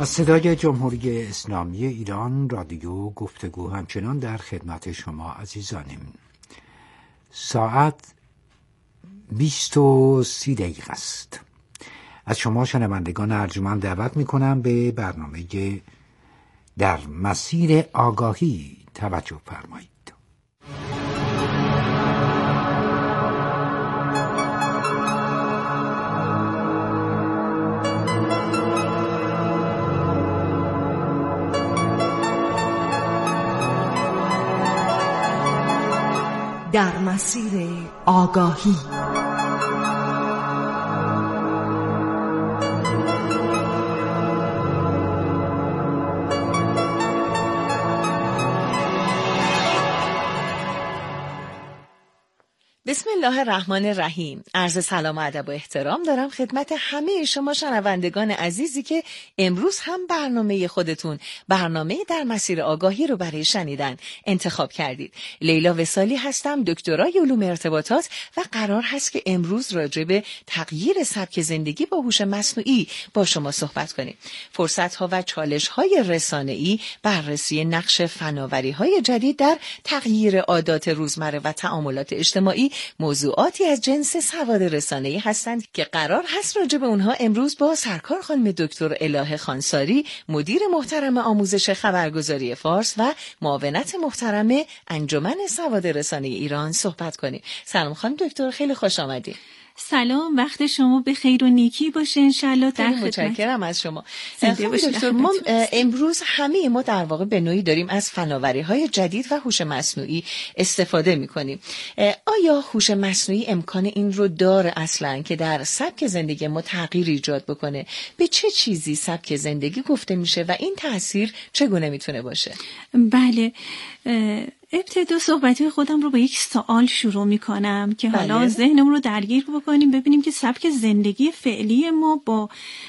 از صدای جمهوری اسلامی ایران رادیو گفتگو همچنان در خدمت شما عزیزانیم. ساعت 20:30 است. از شما شنوندگان ارجمند دعوت می‌کنم به برنامه در مسیر آگاهی توجه فرمایید. در مسیر آگاهی بسم الله الرحمن الرحیم. عرض سلام و ادب و احترام دارم خدمت همه شما شنوندگان عزیزی که امروز هم برنامه خودتون، برنامه در مسیر آگاهی رو برای شنیدن انتخاب کردید. لیلا وصالی هستم، دکترای علوم ارتباطات و قرار هست که امروز راجع به تغییر سبک زندگی با هوش مصنوعی با شما صحبت کنیم. فرصت‌ها و چالش‌های رسانه‌ای، بررسی نقش فناوری‌های جدید در تغییر عادات روزمره و تعاملات اجتماعی موضوعاتی از جنس سواد رسانه‌ای هستند که قرار هست راجع به اونها امروز با سرکار خانم دکتر الهه خانساری، مدیر محترم آموزش خبرگزاری فارس و معاونت محترم انجمن سواد رسانه‌ای ایران صحبت کنیم. سلام خانم دکتر، خیلی خوش آمدید. سلام، وقت شما به خیر و نیکی باشه انشالله. در خدمت. متشکرم از شما. دکتر، ما امروز همه ما در واقع به نوعی داریم از فناوری‌های جدید و هوش مصنوعی استفاده می‌کنیم. آیا هوش مصنوعی امکان این رو داره اصلاً که در سبک زندگی ما تغییر ایجاد بکنه؟ به چه چیزی سبک زندگی گفته میشه و این تأثیر چگونه میتونه باشه؟ بله، ابتدا صحبت خودم رو با یک سوال شروع میکنم که حالا ذهنمون رو درگیر بکنیم، ببینیم که سبک زندگی فعلی ما با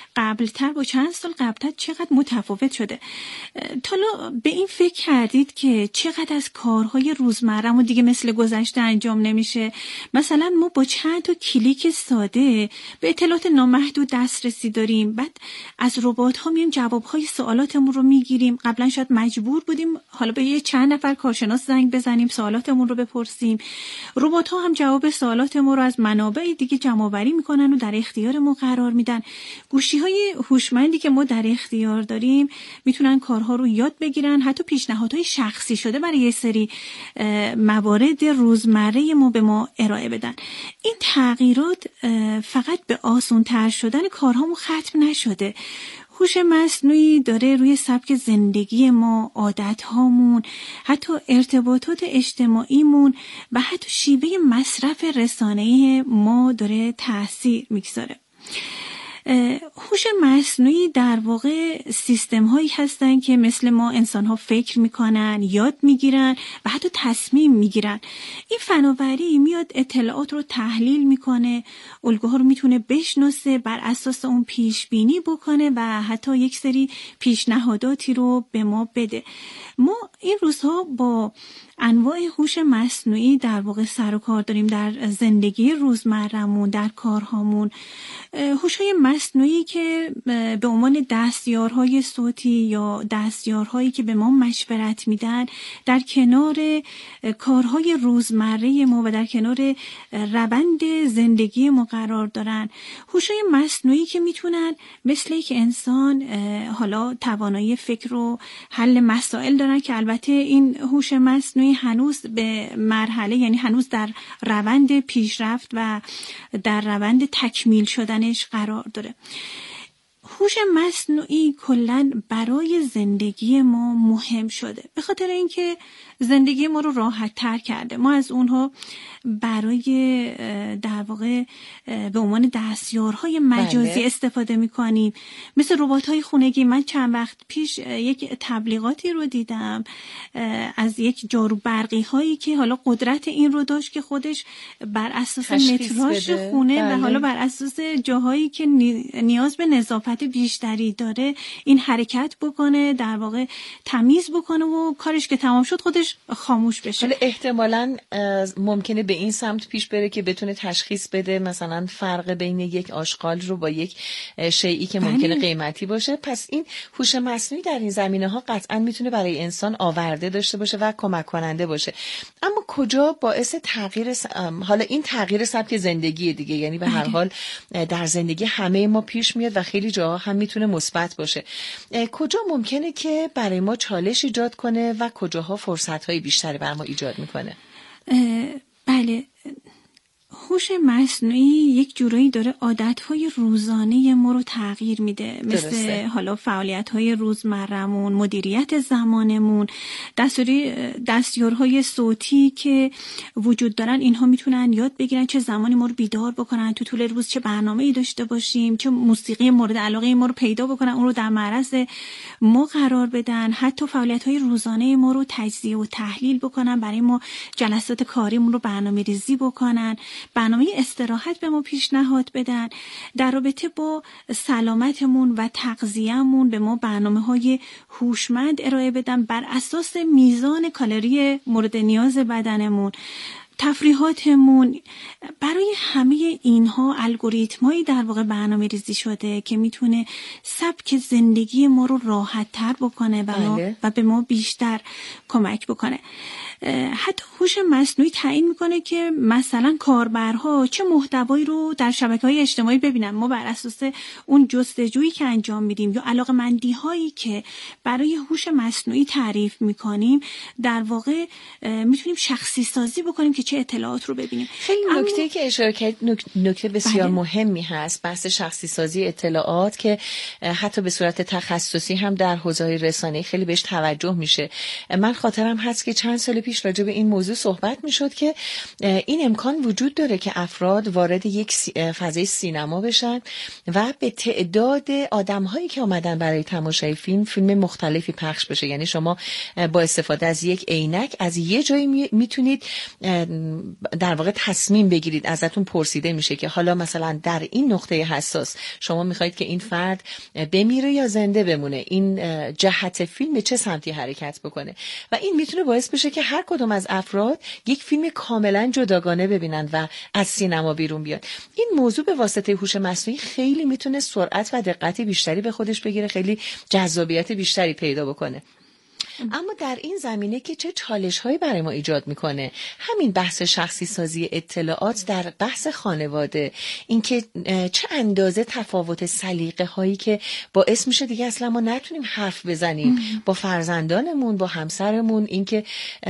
چند سال قبلتر چقدر متفاوت شده. تا به این فکر کردید که چقدر از کارهای روزمره‌مون دیگه مثل گذشته انجام نمیشه؟ مثلا ما با چند تا کلیک ساده به اطلاعات نامحدود دسترسی داریم. بعد از ربات‌ها میایم جواب‌های سوالاتمون رو میگیریم. قبلا شاید مجبور بودیم حالا به چند نفر کارشناس زنگ بزنیم سوالاتمون رو بپرسیم. ربات‌ها هم جواب سوالاتمون رو از منابع دیگه جمع‌آوری میکنن و در اختیار ما قرار میدن. گوشی‌های هوشمندی که ما در اختیار داریم میتونن کارها رو یاد بگیرن، حتی پیشنهادهای شخصی شده برای یه سری موارد روزمره ما به ما ارائه بدن. این تغییرات فقط به آسان‌تر شدن کارهامون ختم نشده. هوش مصنوعی داره روی سبک زندگی ما، عادت‌هامون، حتی ارتباطات اجتماعیمون و حتی شیوه مصرف رسانه‌ای ما داره تأثیر میگذاره. هوش مصنوعی در واقع سیستم هایی هستن که مثل ما انسان ها فکر میکنن، یاد میگیرن و حتی تصمیم میگیرن. این فناوری میاد اطلاعات رو تحلیل میکنه، الگوها رو میتونه بشناسه، بر اساس اون پیش بینی بکنه و حتی یک سری پیشنهاداتی رو به ما بده. ما این روزها با انواع هوش مصنوعی در واقع سر و کار داریم در زندگی روزمره‌مون، در کارهامون. هوش‌های مصنوعی که به عنوان دستیارهای صوتی یا دستیارهایی که به ما مشورت میدن در کنار کارهای روزمره ما و در کنار روند زندگی ما قرار دارن. هوش‌های مصنوعی که میتونن مثل یک انسان حالا توانایی فکر و حل مسائل دارن که البته این هوش مصنوعی هنوز به مرحله، یعنی هنوز در روند پیشرفت و در روند تکمیل شدنش قرار داره. هوش مصنوعی کلاً برای زندگی ما مهم شده به خاطر اینکه زندگی ما رو راحت تر کرده. ما از اونها برای در واقع به عنوان دستیارهای مجازی استفاده میکنیم، مثل ربات‌های خونگی. من چند وقت پیش یک تبلیغاتی رو دیدم از یک جارو برقی هایی که حالا قدرت این رو داشت که خودش بر اساس متراژ خونه و حالا بر اساس جاهایی که نیاز به نظافت دقت بیشتری داره این حرکت بکنه، در واقع تمیز بکنه و کارش که تمام شد خودش خاموش بشه. حالا احتمالاً ممکنه به این سمت پیش بره که بتونه تشخیص بده مثلا فرق بین یک آشغال رو با یک شیئی که ممکنه قیمتی باشه. پس این هوش مصنوعی در این زمینه‌ها قطعاً میتونه برای انسان آورده داشته باشه و کمک کننده باشه. اما کجا باعث تغییر حالا این تغییر سبک زندگی دیگه، یعنی به هر حال در زندگی همه ما پیش میاد و خیلی جاها هم میتونه مثبت باشه. کجا ممکنه که برای ما چالش ایجاد کنه و کجاها فرصت‌های بیشتری برای ما ایجاد میکنه؟ بله، هوش مصنوعی یک جورایی داره عادتهای روزانه ما رو تغییر میده، مثل حالا فعالیت‌های روزمره‌مون، مدیریت زمانمون، دستیارهای صوتی که وجود دارن، اینها میتونن یاد بگیرن چه زمانی ما رو بیدار بکنن تو طول روز، چه برنامه‌ای داشته باشیم، چه موسیقی مورد علاقه ما رو پیدا بکنن، اون رو در معرض ما قرار بدن، حتی فعالیت‌های روزانه ما رو تجزیه و تحلیل بکنن، برای ما جلسات کاریمون رو برنامه‌ریزی بکنن، برنامه استراحت به ما پیشنهاد بدن، در رابطه با سلامتمون و تغذیه‌مون به ما برنامه‌های هوشمند ارائه بدن بر اساس میزان کالری مورد نیاز بدنمون، تفریحاتمون. برای همه اینها الگوریتم‌هایی در واقع برنامه‌ریزی شده که میتونه سبک زندگی ما رو راحت‌تر بکنه و به ما بیشتر کمک بکنه. حتی هوش مصنوعی تعیین میکنه که مثلا کاربرها چه محتوایی رو در شبکه‌های اجتماعی ببینن. ما بر اساس اون جستجویی که انجام میدیم یا علاقه‌مندی‌هایی که برای هوش مصنوعی تعریف میکنیم، در واقع میتونیم شخصی سازی بکنیم که چه اطلاعات رو ببینیم. خیلی نکته‌ای که اشاره کردید نکته بسیار مهمی هست، بحث شخصی سازی اطلاعات که حتی به صورت تخصصی هم در حوزه‌های رسانه‌ای خیلی بهش توجه میشه. من خاطرم هست که چند سال پیش راجع به این موضوع صحبت میشد که این امکان وجود داره که افراد وارد یک فضای سینما بشن و به تعداد آدم‌هایی که آمدن برای تماشای فیلم مختلفی پخش بشه. یعنی شما با استفاده از یک عینک از یه جایی میتونید در واقع تصمیم بگیرید، ازتون پرسیده میشه که حالا مثلا در این نقطه حساس شما میخواید که این فرد بمیره یا زنده بمونه، این جهت فیلم به چه سمتی حرکت بکنه و این میتونه باعث بشه که هر کدوم از افراد یک فیلم کاملا جداگانه ببینند و از سینما بیرون بیاد. این موضوع به واسطه هوش مصنوعی خیلی میتونه سرعت و دقت بیشتری به خودش بگیره، خیلی جذابیت بیشتری پیدا بکنه. اما در این زمینه که چه چالش‌هایی برای ما ایجاد میکنه، همین بحث شخصی سازی اطلاعات در بحث خانواده، اینکه چه اندازه تفاوت سلیقه هایی که باعث میشه دیگه اصلا ما نتونیم حرف بزنیم با فرزندانمون، با همسرمون، اینکه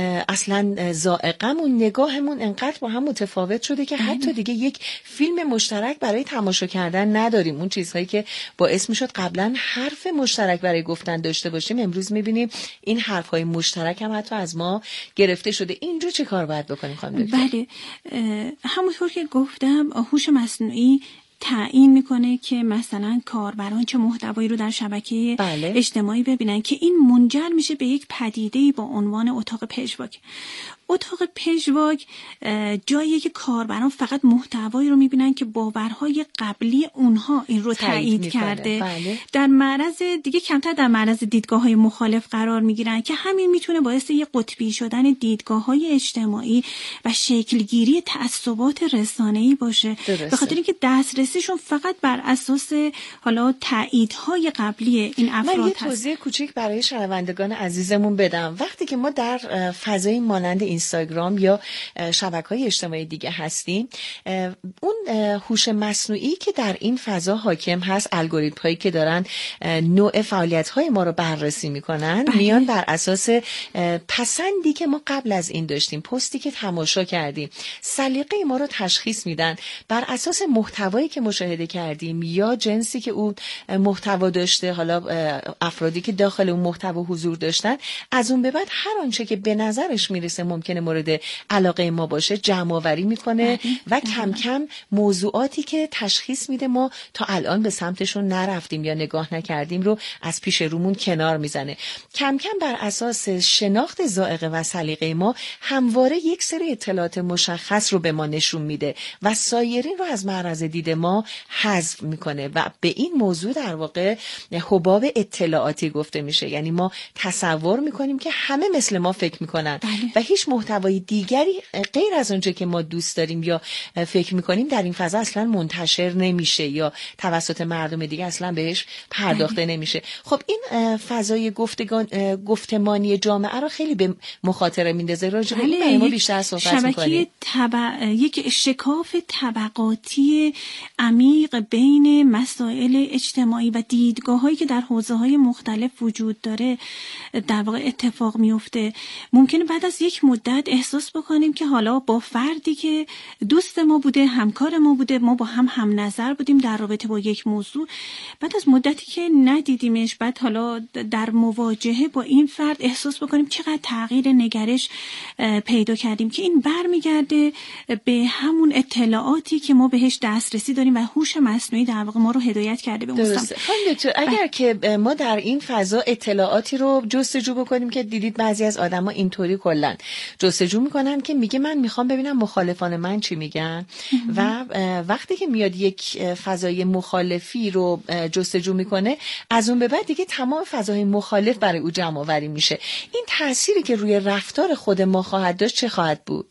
اصلا ذائقه‌مون، نگاهمون انقدر با هم متفاوت شده که حتی دیگه یک فیلم مشترک برای تماشا کردن نداریم. اون چیزهایی که باعث میشد قبلا حرف مشترک برای گفتن داشته باشیم، امروز میبینیم این حرف‌های مشترک هم حتی از ما گرفته شده. اینجا چه کار باید بکنیم خانم دکتر؟ بله، همونطور که گفتم هوش مصنوعی تعیین میکنه که مثلا کاربران چه محتوایی رو در شبکه اجتماعی ببینن که این منجر میشه به یک پدیده‌ای با عنوان اتاق پژواک. اتاق پژواک جاییه که کاربران فقط محتوایی رو میبینن که باورهای قبلی اونها این رو تایید کرده. در معرض دیگه کمتر در معرض دیدگاه‌های مخالف قرار میگیرن که همین میتونه باعث یک قطبی شدن دیدگاه‌های اجتماعی و شکلگیری تعصبات رسانه‌ای باشه، به خاطر اینکه دسترسیشون فقط بر اساس حالا تاییدهای قبلی این افراد هست. من یه توضیح کوچیک برای شنوندگان عزیزمون بدم. وقتی که ما در فضای مانند اینستاگرام یا شبکه‌های اجتماعی دیگه هستیم، اون هوش مصنوعی که در این فضا حاکم هست، الگوریتم‌هایی که دارن نوع فعالیت‌های ما رو بررسی میکنن، میان بر اساس پسندی که ما قبل از این داشتیم، پستی که تماشا کردیم، سلیقه ما رو تشخیص میدن بر اساس محتوایی که مشاهده کردیم یا جنسی که اون محتوا داشته، حالا افرادی که داخل اون محتوا حضور داشتن. از اون به بعد هر آنچه که به نظرش میرسه ممکن ممکنه مورد علاقه ما باشه جمع آوری میکنه و کم کم موضوعاتی که تشخیص میده ما تا الان به سمتشون نرفتیم یا نگاه نکردیم رو از پیش رومون کنار میزنه. کم کم بر اساس شناخت ذائقه و سلیقه ما همواره یک سری اطلاعات مشخص رو به ما نشون میده و سایرین رو از معرض دید ما حذف میکنه و به این موضوع در واقع حباب اطلاعاتی گفته میشه. یعنی ما تصور میکنیم که همه مثل ما فکر میکنن و هیچ محتوای دیگری غیر از اونجا که ما دوست داریم یا فکر میکنیم در این فضا اصلا منتشر نمیشه یا توسط مردم دیگه اصلا بهش پرداخته نمیشه. خب این فضای گفتمانی جامعه رو خیلی به مخاطره میندازه. راجع به این ما بیشتر صحبت میکنیم. یک شکاف طبقاتی عمیق بین مسائل اجتماعی و دیدگاه‌هایی که در حوزه‌های مختلف وجود داره در واقع اتفاق میفته. ممکنه بعد از یک مدت احساس بکنیم که حالا با فردی که دوست ما بوده، همکار ما بوده، ما با هم نظر بودیم در رابطه با یک موضوع، بعد از مدتی که ندیدیمش، بعد حالا در مواجهه با این فرد احساس بکنیم چقدر تغییر نگرش پیدا کردیم که این برمیگرده به همون اطلاعاتی که ما بهش دسترسی داریم و هوش مصنوعی در واقع ما رو هدایت کرده به اون سمت. اگر که ما در این فضا اطلاعاتی رو جستجو بکنیم که دیدید بعضی از آدما اینطوری کلا جستجو میکنن که میگه من میخوام ببینم مخالفان من چی میگن و وقتی که میاد یک فضای مخالفی رو جستجو میکنه از اون به بعد دیگه تمام فضای مخالف برای او جمع آوری میشه. این تأثیری که روی رفتار خود ما خواهد داشت چه خواهد بود؟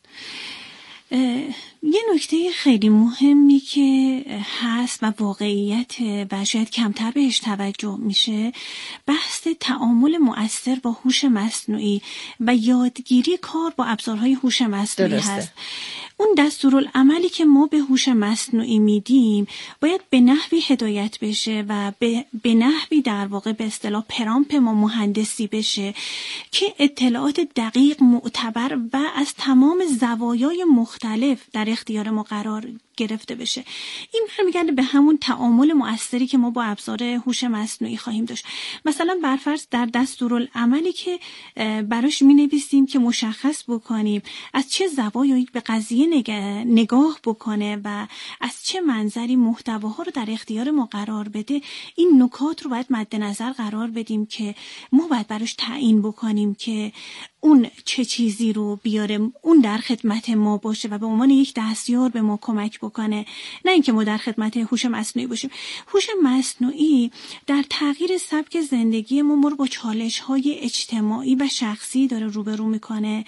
یه نکته خیلی مهمی که هست و واقعیت و شاید کمتر بهش توجه میشه بحث تعامل مؤثر با هوش مصنوعی و یادگیری کار با ابزارهای هوش مصنوعی هست. اون دستورالعملی که ما به هوش مصنوعی میدیم باید به نحوی هدایت بشه و به نحوی در واقع به اصطلاح پرامپ ما مهندسی بشه که اطلاعات دقیق، معتبر و از تمام زوایای مختلف در اختیار ما قرار گرفته بشه. این برمیگرده به همون تعامل مؤثری که ما با ابزار هوش مصنوعی خواهیم داشت. مثلا برفرض در دستورالعملی که براش می‌نویسیم که مشخص بکنیم از چه زوایایی به قضیه نگاه بکنه و از چه منظری محتواها رو در اختیار ما قرار بده، این نکات رو باید مد نظر قرار بدیم که ما باید براش تعیین بکنیم که اون چه چیزی رو بیاره، اون در خدمت ما باشه و به عنوان یک دستیار به ما کمک بکنه، نه اینکه ما در خدمت هوش مصنوعی باشیم. هوش مصنوعی در تغییر سبک زندگی ما رو با چالش‌های اجتماعی و شخصی داره روبرو میکنه.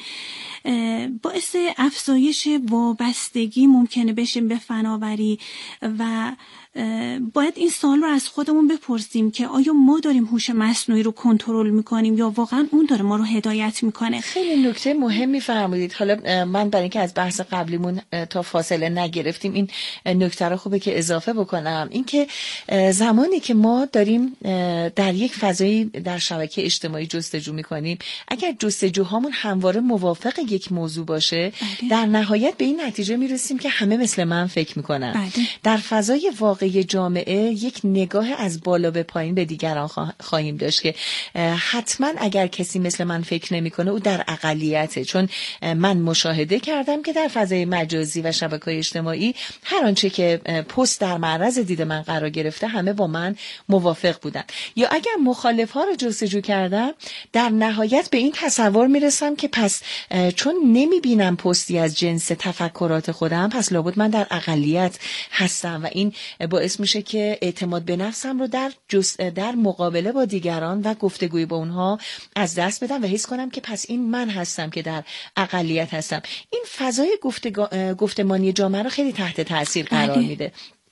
باعث افزایش وابستگی ممکنه بشه به فناوری و باید این سوال رو از خودمون بپرسیم که آیا ما داریم هوش مصنوعی رو کنترل میکنیم یا واقعا اون داره ما رو هدایت میکنه. خیلی نکته مهمی فرمودید. حالا من برای اینکه از بحث قبلیمون تا فاصله نگرفتیم این نکته رو خوبه که اضافه بکنم، این که زمانی که ما داریم در یک فضایی در شبکه اجتماعی جستجو میکنیم، اگر جستجوهامون همواره موافق یک موضوع باشه در نهایت به این نتیجه میرسیم که همه مثل من فکر میکنن. در فضای واقعی جامعه یک نگاه از بالا به پایین به دیگران خواهیم داشت که حتما اگر کسی مثل من فکر نمیکنه او در اقلیته، چون من مشاهده کردم که در فضای مجازی و شبکه‌های اجتماعی هر آنچه که پست در معرض دید من قرار گرفته همه با من موافق بودن. یا اگر مخالف‌ها رو جستجو کردم در نهایت به این تصور میرسم که پس چون نمیبینم پستی از جنس تفکرات خودم پس لابد من در اقلیت هستم و این باعث میشه که اعتماد به نفسم رو در مقابله با دیگران و گفتگوی با اونها از دست بدم و حس کنم که پس این من هستم که در اقلیت هستم. این فضای گفتمانی جامعه رو خیلی تحت تاثیر قرار میده.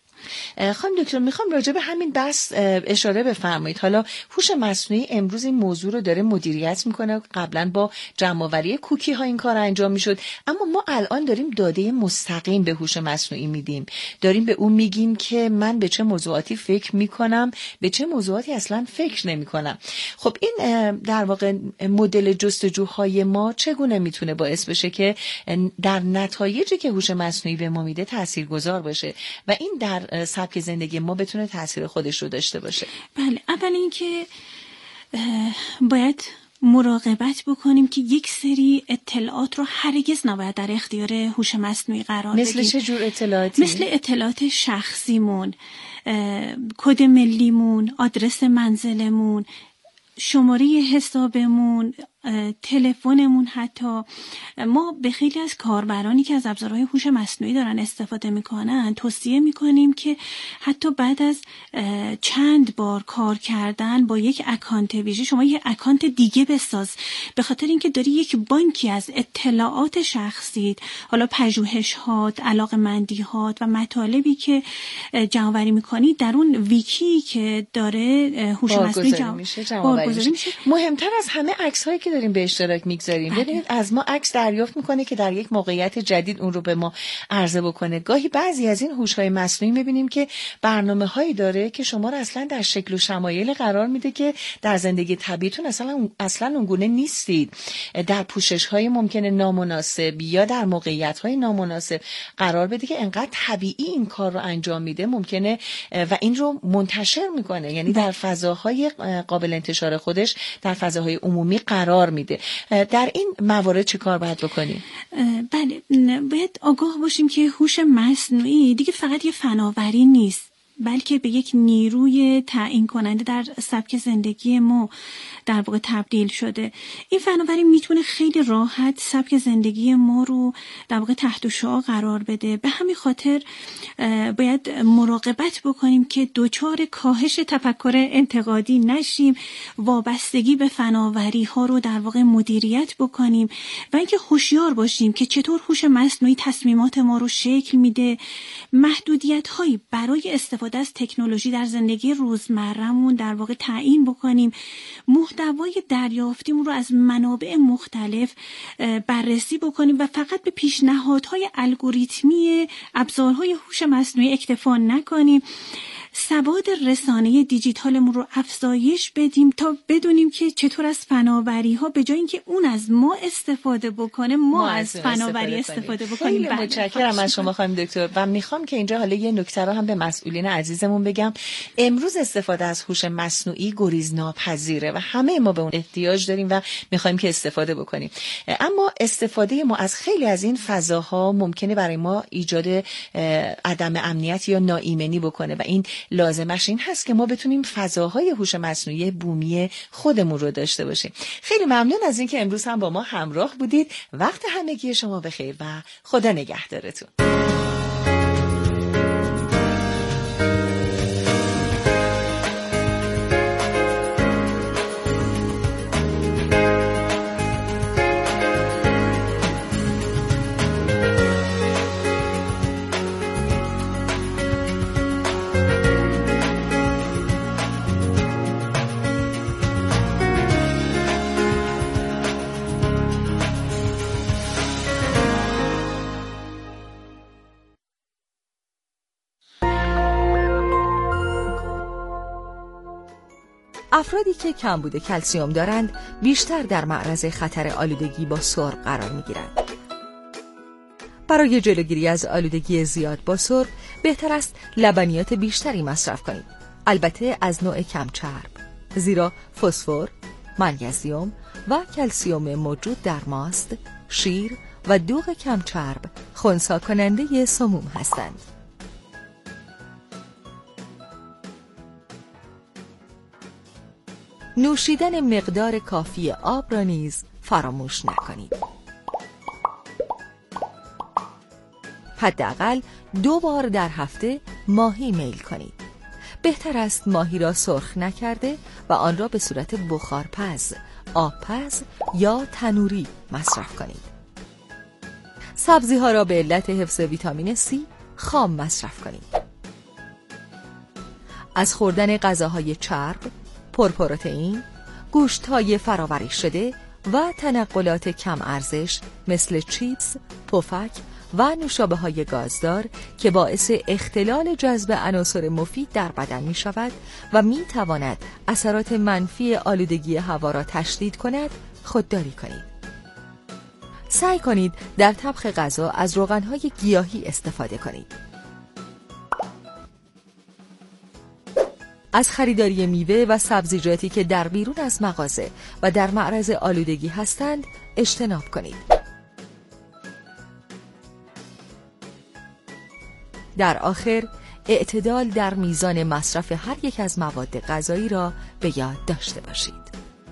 خانم دکتر میخوام راجع به همین بحث اشاره بفرمایید. حالا هوش مصنوعی امروز این موضوع رو داره مدیریت میکنه، قبلا با جمع‌آوری کوکی ها این کار انجام میشد، اما ما الان داریم داده مستقیم به هوش مصنوعی میدیم، داریم به اون میگیم که من به چه موضوعاتی فکر میکنم، به چه موضوعاتی اصلا فکر نمیکنم. خب این در واقع مدل جستجوهای ما چگونه میتونه باعث بشه که در نتایجی که هوش مصنوعی به ما میده تاثیرگذار باشه و این در سبک زندگی ما بتونه تاثیر خودش رو داشته باشه؟ بله، اول اینکه باید مراقبت بکنیم که یک سری اطلاعات رو هرگز نباید در اختیار هوش مصنوعی قرار بدیم. مثل چه جور اطلاعاتی؟ مثل اطلاعات شخصیمون، کد ملیمون، آدرس منزلمون، شماره حسابمون، تلفنمون. حتی ما به خیلی از کاربرانی که از ابزارهای هوش مصنوعی دارن استفاده میکنن توصیه میکنیم که حتی بعد از چند بار کار کردن با یک اکانت ویژه شما یک اکانت دیگه بساز، به خاطر اینکه داری یک بانکی از اطلاعات شخصیت، حالا پژوهش‌هات، علاقه‌مندی‌هات و مطالبی که جمع‌آوری میکنی در اون ویکی که داره هوش مصنوعی جمع‌آوری میشه. مهمتر از همه عکس‌هایی که داریم به اشتراک میگذاریم. ببینید از ما عکس دریافت میکنه که در یک موقعیت جدید اون رو به ما عرضه بکنه. گاهی بعضی از این هوش‌های مصنوعی میبینیم که برنامه‌هایی داره که شما رو اصلا در شکل و شمایل قرار میده که در زندگی طبیعیتون اصلا اونگونه نیستید. در پوشش‌های ممکنه نامناسب یا در موقعیت‌های نامناسب قرار بده که انقدر طبیعی این کار رو انجام میده ممکنه و این رو منتشر میکنه، یعنی در فضاهای قابل انتشار خودش در فضاهای عمومی قرار میده. در این موارد چه کار باید بکنیم؟ بله، باید آگاه باشیم که هوش مصنوعی دیگه فقط یه فناوری نیست، بلکه به یک نیروی تعیین کننده در سبک زندگی ما در واقع تبدیل شده. این فناوری میتونه خیلی راحت سبک زندگی ما رو در واقع تحت شعاع قرار بده. به همین خاطر باید مراقبت بکنیم که دچار کاهش تفکر انتقادی نشیم، وابستگی به فناوری ها رو در واقع مدیریت بکنیم و اینکه هوشیار باشیم که چطور هوش مصنوعی تصمیمات ما رو شکل میده. محدودیت هایی برای استفاده از تکنولوژی در زندگی روزمره‌مون در واقع تعیین بکنیم. محتوای دریافتیمون رو از منابع مختلف بررسی بکنیم و فقط به پیشنهادهای الگوریتمی ابزارهای هوش مصنوعی اکتفا نکنیم. سواد رسانه دیجیتالمون رو افزایش بدیم تا بدونیم که چطور از فناوری ها به جای اینکه اون از ما استفاده بکنه ما از فناوری استفاده بکنیم. خیلی متشکرم از شما خانم دکتر و میخوام که اینجا حالا یه نکته رو هم به مسئولین عزیزمون بگم. امروز استفاده از هوش مصنوعی گریزناپذیره و همه ما به اون احتیاج داریم و میخوایم که استفاده بکنیم، اما استفاده ما از خیلی از این فضاها ممکنه برای ما ایجاد عدم امنیت یا ناایمنی بکنه و این لازمش این هست که ما بتونیم فضاهای هوش مصنوعی بومی خودمون رو داشته باشیم. خیلی ممنون از اینکه امروز هم با ما همراه بودید. وقت همگی شما بخیر و خدا نگهدارتون. افرادی که کمبود کلسیم دارند بیشتر در معرض خطر آلودگی با سرب قرار می‌گیرند. برای جلوگیری از آلودگی زیاد با سرب بهتر است لبنیات بیشتری مصرف کنید، البته از نوع کم چرب، زیرا فسفر، منیزیم و کلسیم موجود در ماست، شیر و دوغ کم چرب خنثی کننده سموم هستند. نوشیدن مقدار کافی آب را نیز فراموش نکنید. حداقل 2 بار در هفته ماهی میل کنید. بهتر است ماهی را سرخ نکرده و آن را به صورت بخارپز، آبپز یا تنوری مصرف کنید. سبزی ها را به علت حفظ ویتامین C خام مصرف کنید. از خوردن غذاهای چرب، پرپروتئین، گوشت‌های فراوری شده و تنقلات کم ارزش مثل چیپس، پفک و نوشابه‌های گازدار که باعث اختلال جذب عناصر مفید در بدن می شود و می تواند اثرات منفی آلودگی هوا را تشدید کند، خودداری کنید. سعی کنید در طبخ غذا از روغن‌های گیاهی استفاده کنید. از خریداری میوه و سبزیجاتی که در بیرون از مغازه و در معرض آلودگی هستند اجتناب کنید. در آخر، اعتدال در میزان مصرف هر یک از مواد غذایی را به یاد داشته باشید.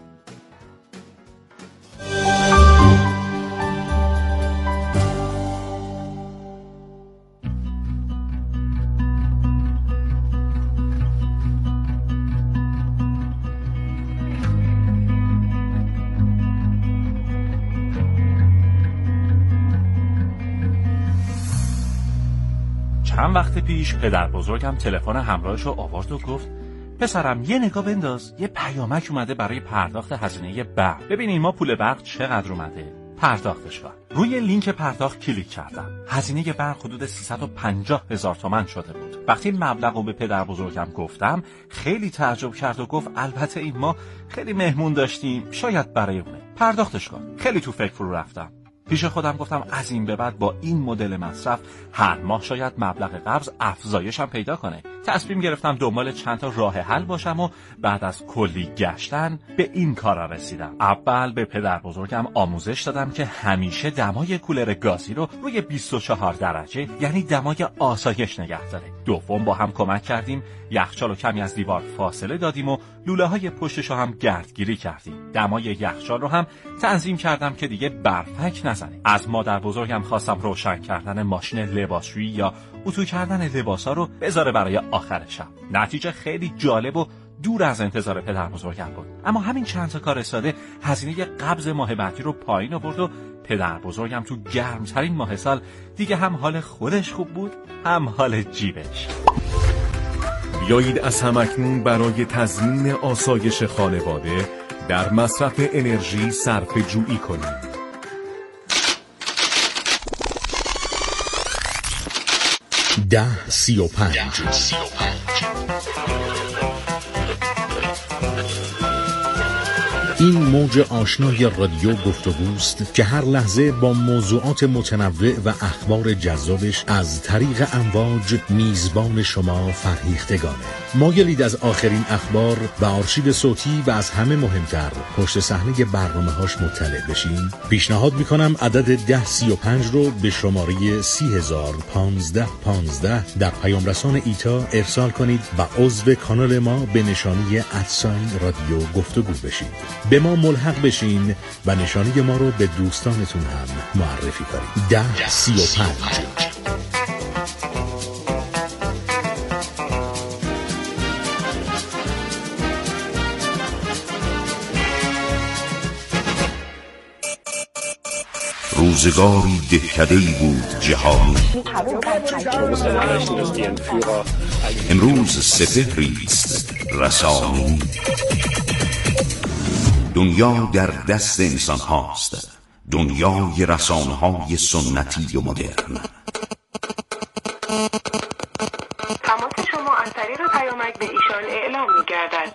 چند وقت پیش پدر بزرگم تلفن همراهش رو آورد و گفت پسرم یه نگاه بنداز، یه پیامک اومده برای پرداخت هزینه برق. ببینین ما پول برق چقدر اومده، پرداختش کن. روی لینک پرداخت کلیک کردم. هزینه برق حدود 350,000 تومان شده بود. وقتی مبلغ رو به پدر بزرگم گفتم خیلی تعجب کرد و گفت البته این ما خیلی مهمون داشتیم، شاید برای اونه. پرداختش کن. خیلی تو فکر فرو رفتم. پیش خودم گفتم از این به بعد با این مدل مصرف هر ماه شاید مبلغ قبض افزایش هم پیدا کنه. تصمیم گرفتم دنبال چند تا راه حل باشم و بعد از کلی گشتن به این کارا رسیدم. اول به پدر بزرگم آموزش دادم که همیشه دمای کولر گازی رو روی 24 درجه یعنی دمای آسایش نگه داره. دوم با هم کمک کردیم یخچال رو کمی از دیوار فاصله دادیم و لوله های پشتش رو هم گردگیری کردیم. دمای یخچال رو هم تنظیم کردم که دیگه برفک نزنه. از مادر بزرگم خواستم روشن کردن ماشین لباسشویی یا اتو کردن لباسا رو بذاره برای آخر شب. نتیجه خیلی جالب و دور از انتظار پدر بزرگم بود. اما همین چند تا کار ساده هزینه قبض ماه بعدی رو پایین آورد و پدر بزرگم تو گرمترین ماه سال دیگه هم حال خودش خوب بود هم حال جیبش. بیایید از همکنون برای تضمین آسایش خانواده در مصرف انرژی صرفه جویی کنیم. 10:35 این موج آشنای رادیو گفتگوست که هر لحظه با موضوعات متنوع و اخبار جذابش از طریق امواج میزبان شما فرهیختگانه. مایلید از آخرین اخبار و آرشیو صوتی و از همه مهمتر پشت صحنه برنامه‌هاش مطلع بشین؟ پیشنهاد میکنم عدد 1035 رو به شماره 3015115 در پیام رسان ایتا ارسال کنید و عضو کانال ما به نشانی @رادیو گفتگو بشید. به ما ملحق بشین و نشانی ما رو به دوستانتون هم معرفی کنید. 1035 روزگاری دهکده‌ای بود جهانی. امروز سپهری است رسانه‌ای. دنیا در دست انسان هاست، دنیای رسانه های سنتی و مدرن. تماس شما از طریق پیامک به ایشان اعلام می‌گردد.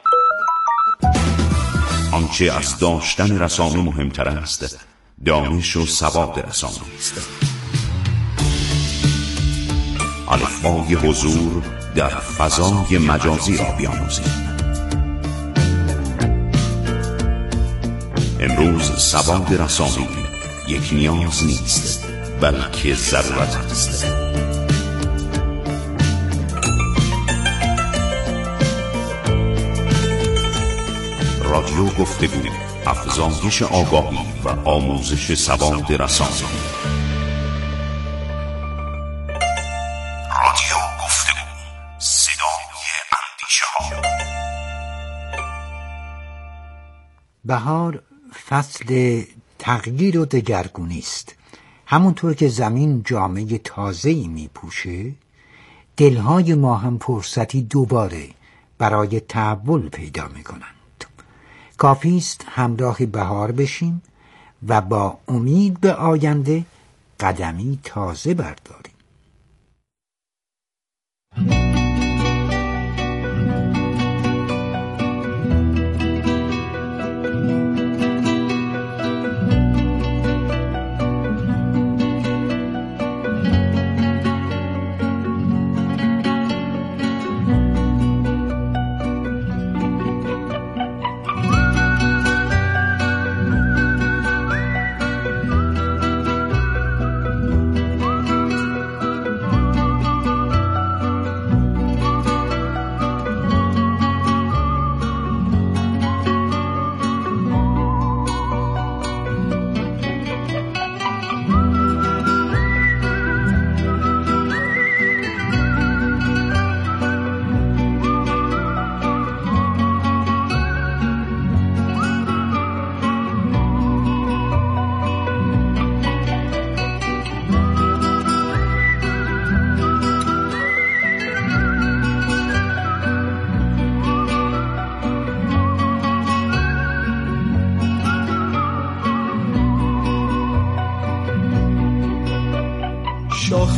آنچه از داشتن رسانه مهمتر است دانش و سواد رسانه است. الفبای حضور در فضای مجازی را بیاموزید. امروز سواد رسانه‌ای یک نیاز نیست بلکه ضرورت است. رادیو گفتگو، افزایش آگاهی و آموزش سواد رسانه‌ای. رادیو گفتگو، صدای اندیشه‌ها. بهار فصل تغییر و دگرگونی است. همونطور که زمین جامه تازه‌ای میپوشه، دلهای ما هم فرصتی دوباره برای تحول پیدا میکنند. کافی است همراه بهار بشیم و با امید به آینده قدمی تازه برداریم.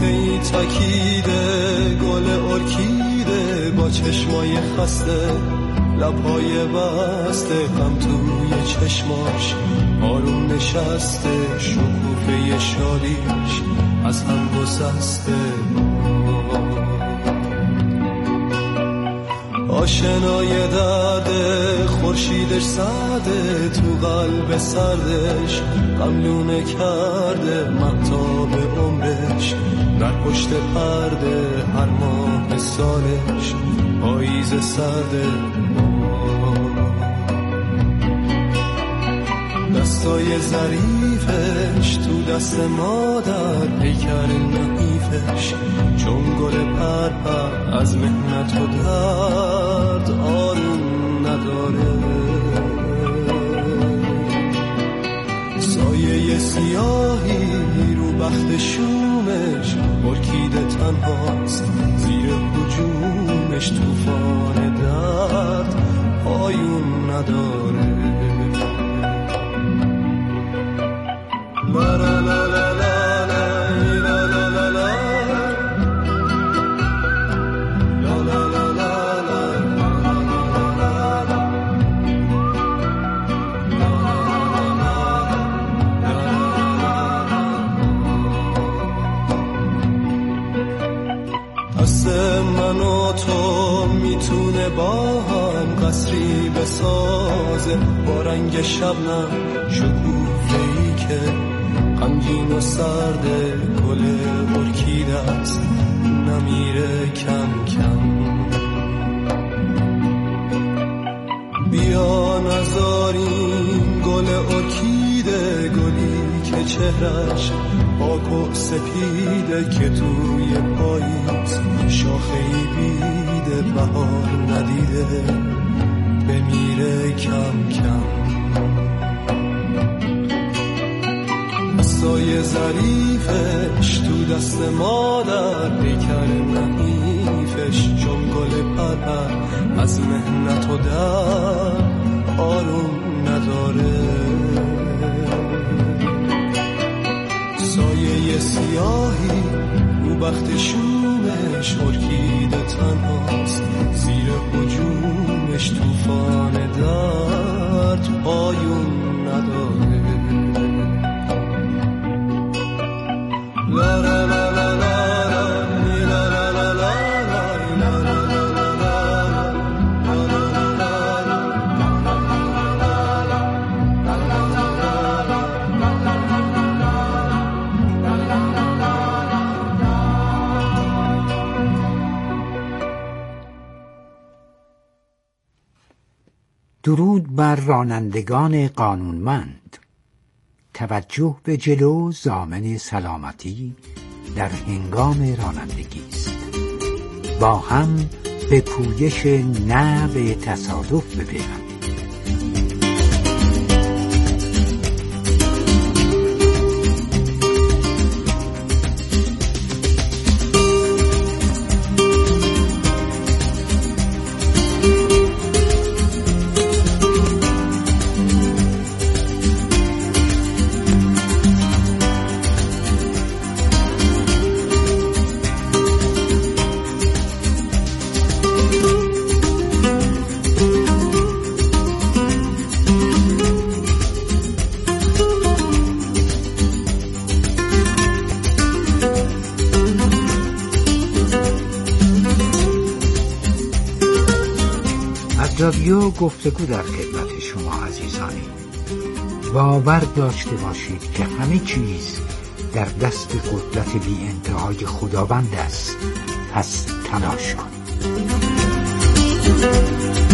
شکوفه‌ای تکیده، گل ارکیده با چشمای خسته، لبهای بسته، غم توی چشماش آروم نشسته، شکوفه شادیش از هم گسسته. آشنای درده، خورشیدش سرده، تو قلب سردش غملونه کرده، مهتاب عمرش در پشت پرده، هر ماه سالش پاییز سرده. دستای ظریفش تو دست مادر، پیکر نحیفش چون گل پرپر، از محنت و درد آروم نداره. سایه سیاهی رو بخت شومش، ارکیده تنهاست زیر هجومش، طوفان درد پایون نداره. لا لا لا لا لا لا لا لا لا دست من و تو میتونه با هم قصری بسازه، با رنگ شبنم شکوفه‌ای که غمگین و سرده، گل ارکیده است نمیره کم کم. بیا نذاریم گل ارکیده، گلی که چهرش پاک و سپیده، که توی پاییز شاخه‌ای بیده، بهار ندیده بمیره کم کم. دستای ظریفش تو دست مادر، پیکر نحیفش چون گل پرپر، از محنت و درد آروم نداره. سایه سیاهی رو بخت شومش، ارکیده تنهاست زیر هجومش، طوفان درد پایون نداره. لا لا لا لا لا لا لا لا درود بر رانندگان قانونمند. توجه به جلو ضامن سلامتی در هنگام رانندگی است. با هم به پویش نه به تصادف بپیوندید. رادیو گفتگو در خدمت شما عزیزانی. باور داشته باشید که همه چیز در دست قدرت بی انتهای خداوند است. پس تلاش کنید.